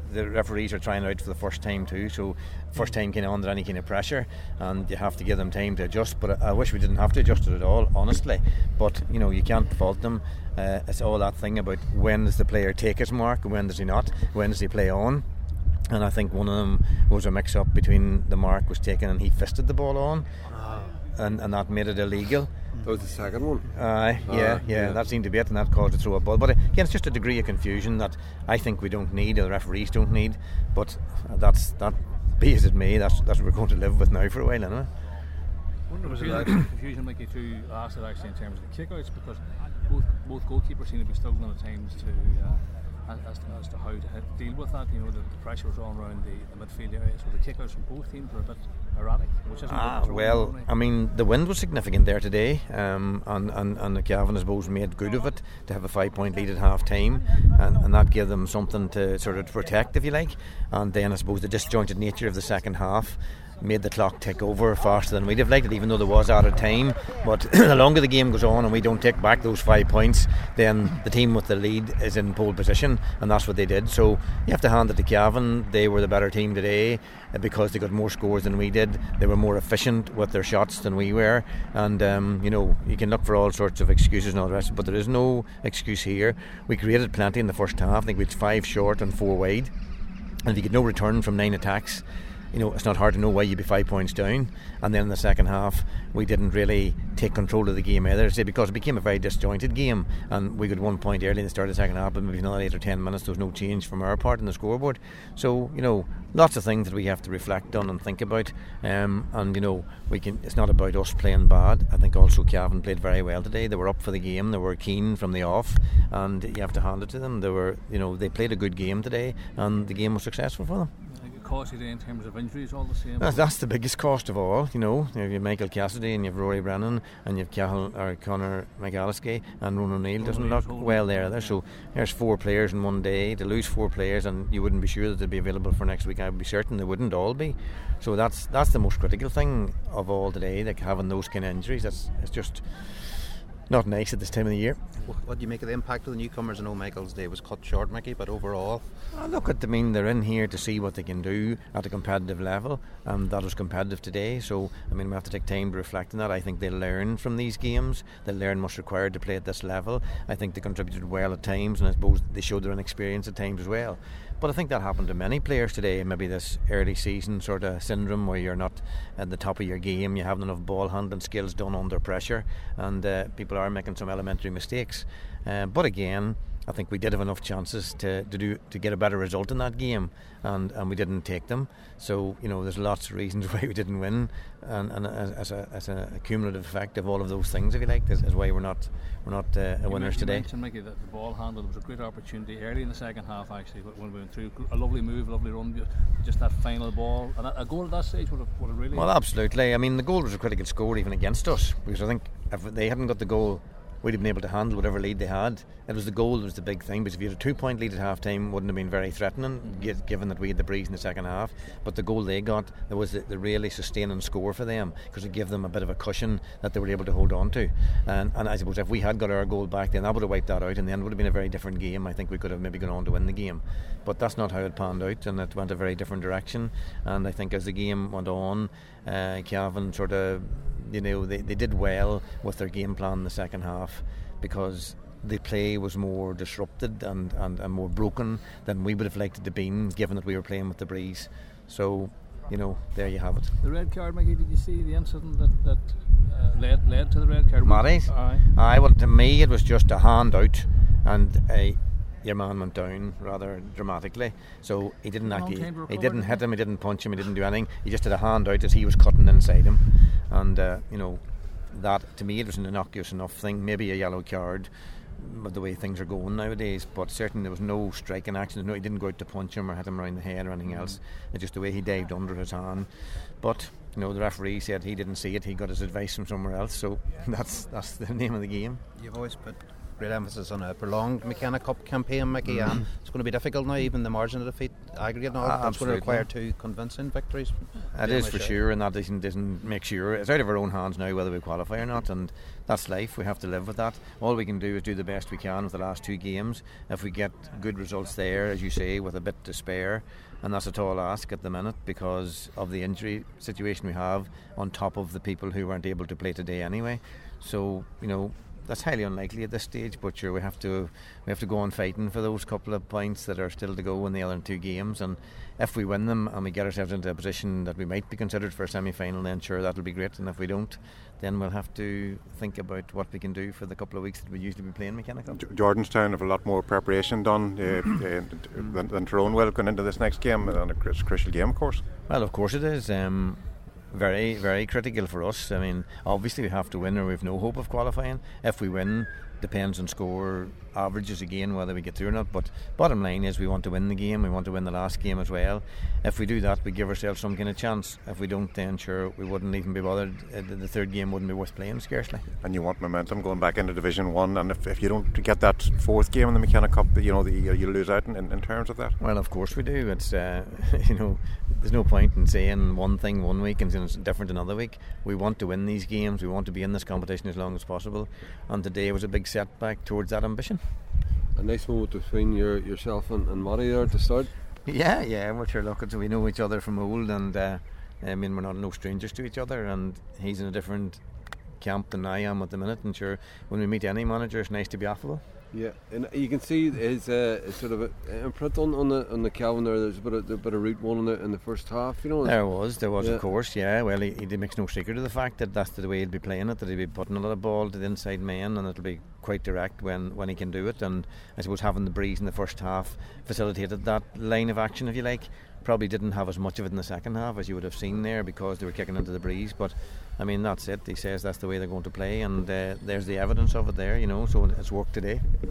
the referees are trying out for the first time too, so first time kind of under any kind of pressure, and you have to give them time to adjust. But I wish we didn't have to adjust it at all, honestly. But you can't fault them. It's all that thing about when does the player take his mark and when does he not, when does he play on. And I think one of them was a mix-up between the mark was taken and he fisted the ball on, and that made it illegal. That was the second one. Yeah, that seemed to be it, and that caused a throw a ball. But again, it's just a degree of confusion that I think we don't need, or the referees don't need. But that be as it may, that's what we're going to live with now for a while, anyway. Was there confusion, Mickey, to ask it actually in terms of the kickouts, because both goalkeepers seem to be struggling at times as to how to deal with that. The pressure was all around the midfield area, so the kickouts from both teams were a bit erratic, which isn't well, I mean, the wind was significant there today, and the Cavan, I suppose, made good of it to have a 5-point lead at half time, and that gave them something to sort of protect, if you like. And then I suppose the disjointed nature of the second half made the clock tick over faster than we'd have liked it, even though there was added time. But the longer the game goes on and we don't take back those 5 points, then the team with the lead is in pole position, and that's what they did. So you have to hand it to Cavan. They were the better team today because they got more scores than we did. They were more efficient with their shots than we were, and you can look for all sorts of excuses and all the rest, but there is no excuse here. We created plenty in the first half. I think we had 5 short and 4 wide, and if you get no return from 9 attacks, it's not hard to know why you'd be 5 points down. And then in the second half, we didn't really take control of the game either, because it became a very disjointed game, and we got 1 point early in the start of the second half, but maybe another 8 or 10 minutes there was no change from our part in the scoreboard. So lots of things that we have to reflect on and think about, and it's not about us playing bad. I think also Cavan played very well today. They were up for the game, they were keen from the off, and you have to hand it to them. They played a good game today, and the game was successful for them. Cost you in terms of injuries all the same? That's the biggest cost of all. You have Michael Cassidy and you have Rory Brennan and you have Conor McAlliskey, and Ron O'Neill doesn't look well there. So there's 4 players in one day. To lose 4 players, and you wouldn't be sure that they'd be available for next week. I would be certain they wouldn't all be. So that's the most critical thing of all today, like having those kind of injuries. It's just not nice at this time of the year. What do you make of the impact of the newcomers? I know Michael's day was cut short, Mickey, but overall, they're in here to see what they can do at a competitive level, and that was competitive today. So we have to take time to reflect on that. I think they learn from these games. They learn what's required to play at this level. I think they contributed well at times, and I suppose they showed their inexperience at times as well. But I think that happened to many players today. Maybe this early season sort of syndrome where you're not at the top of your game, you haven't enough ball handling skills done under pressure, and people are making some elementary mistakes. But again, I think we did have enough chances to get a better result in that game, and we didn't take them. So there's lots of reasons why we didn't win, and as a cumulative effect of all of those things, if you like, is why we're not winners today. You mentioned, Mickey, that the ball handle, there was a great opportunity early in the second half actually when we went through a lovely move, a lovely run, just that final ball, and a goal at that stage would have really. Well, absolutely. I mean, the goal was a critical score even against us, because I think if they hadn't got the goal, we'd have been able to handle whatever lead they had. It was the goal that was the big thing, because if you had a 2-point lead at half time, wouldn't have been very threatening, given that we had the breeze in the second half. But the goal they got, there was the really sustaining score for them, because it gave them a bit of a cushion that they were able to hold on to. And I suppose if we had got our goal back, then that would have wiped that out, and then it would have been a very different game. I think we could have maybe gone on to win the game. But that's not how it panned out, and it went a very different direction. And I think as the game went on, Cavan sort of, they did well with their game plan in the second half, because the play was more disrupted and more broken than we would have liked it to be, given that we were playing with the breeze. So, there you have it. The red card, Mickey, did you see the incident that led to the red card? Matty's? Aye, well, to me it was just a hand out, and your man went down rather dramatically. So he didn't he didn't hit him, he didn't punch him, he didn't do anything. He just did a hand out as he was cutting inside him, and that, to me, it was an innocuous enough thing, maybe a yellow card with the way things are going nowadays, but certainly there was no striking action. He didn't go out to punch him or hit him around the head or anything else. It's just the way he dived under his hand. But the referee said he didn't see it, he got his advice from somewhere else, so that's the name of the game. You've always put great emphasis on a prolonged McKenna Cup campaign, Mickey. It's going to be difficult now, even the margin of defeat aggregate now. It's going to require 2 convincing victories. It is for sure, and that doesn't make sure. It's out of our own hands now whether we qualify or not, and that's life. We have to live with that. All we can do is do the best we can with the last 2 games. If we get good results there, as you say, with a bit to spare, and that's a tall ask at the minute because of the injury situation we have on top of the people who weren't able to play today anyway. So, that's highly unlikely at this stage, but sure, we have to go on fighting for those couple of points that are still to go in the other 2 games, and if we win them and we get ourselves into a position that we might be considered for a semi-final, then sure, that'll be great, and if we don't, then we'll have to think about what we can do for the couple of weeks that we usually be playing McKenna Cup. Jordanstown have a lot more preparation done than Tyrone will going into this next game, and it's a crucial game, of course. Well, of course it is. Very, very critical for us. I mean, obviously we have to win or we have no hope of qualifying. If we win, depends on score averages again whether we get through or not, but bottom line is we want to win the game, we want to win the last game as well. If we do that, we give ourselves some kind of chance. If we don't, then sure, we wouldn't even be bothered. The third game wouldn't be worth playing, scarcely. And you want momentum going back into Division 1, and if you don't get that 4th game in the McKenna Cup, you lose out in terms of that. Well, of course we do. It's there's no point in saying one thing one week and it's different another week. We want to win these games, we want to be in this competition as long as possible, and today was a big setback towards that ambition. A nice moment between yourself and Matty there to start. Yeah, well sure, look, we know each other from old, and we're not no strangers to each other, and he's in a different camp than I am at the minute, and sure, when we meet any manager it's nice to be affable. Yeah, and you can see his sort of imprint on the Calvin there. There's a bit of route 1 in the first half, There was yeah. Of course, yeah. Well, he makes no secret of the fact that that's the way he'll be playing it, that he'll be putting a lot of ball to the inside man, and it'll be quite direct when he can do it. And I suppose having the breeze in the first half facilitated that line of action, if you like. Probably didn't have as much of it in the second half as you would have seen there because they were kicking into the breeze, but I mean that's it. He says that's the way they're going to play, and there's the evidence of it there, so it's worked today.